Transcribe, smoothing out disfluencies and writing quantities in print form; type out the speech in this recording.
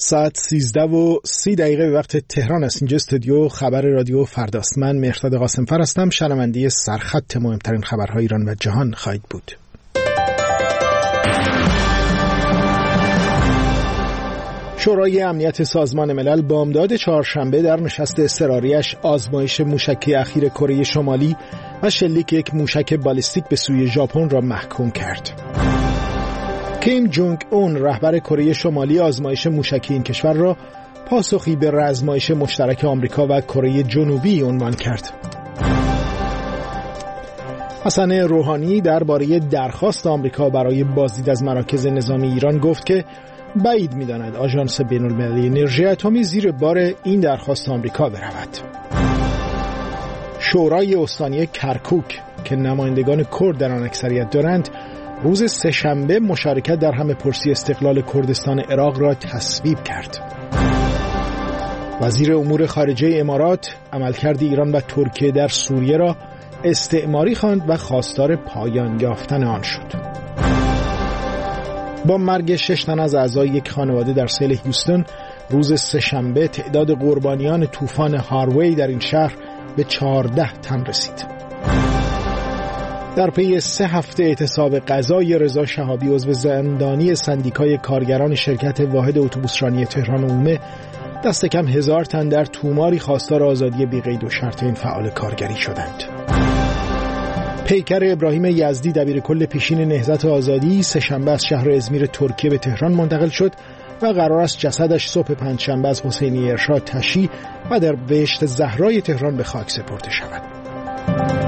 ساعت 13:30 به وقت تهران است. اینجا استودیو خبر رادیو فرداست. من مهرداد قاسمفر هستم. شنونده سرخط مهمترین خبرهای ایران و جهان خواهید بود. شورای امنیت سازمان ملل بامداد چهارشنبه در نشست اضطراریش آزمایش موشکی اخیر کره شمالی و شلیک یک موشک بالستیک به سوی ژاپن را محکوم کرد. کیم جونگ اون رهبر کره شمالی آزمایش موشکی این کشور را پاسخی به آزمایش مشترک آمریکا و کره جنوبی عنوان کرد. حسن روحانی درباره درخواست آمریکا برای بازدید از مراکز نظامی ایران گفت که بعید می‌داند آژانس بین‌المللی انرژی اتمی زیر بار این درخواست آمریکا برود. شورای استانی کرکوک که نمایندگان کرد در آن اکثریت دارند، روز سه‌شنبه مشارکت در همه‌پرسی استقلال کردستان عراق را تصویب کرد. وزیر امور خارجه امارات عملکرد ایران و ترکیه در سوریه را استعماری خواند و خواستار پایان یافتن آن شد. با مرگ 6 تن از اعضای یک خانواده در سیل هیوستن روز سه‌شنبه تعداد قربانیان طوفان هاروی در این شهر به 14 تن رسید. در پی 3 هفته اعتصاب قضای رضا شهابی عضو زندانی سندیکای کارگران شرکت واحد اتوبوسرانی تهران عمومی دست کم 1000 تن در توماری خواستار آزادی بی قید و شرط این فعال کارگری شدند. پیکر ابراهیم یزدی دبیرکل پیشین نهضت آزادی سه‌شنبه از شهر ازمیر ترکیه به تهران منتقل شد و قرار است جسدش صبح پنجشنبه از حسینی ارشاد تشییع و در بهشت زهرای تهران به خاک سپرده شود.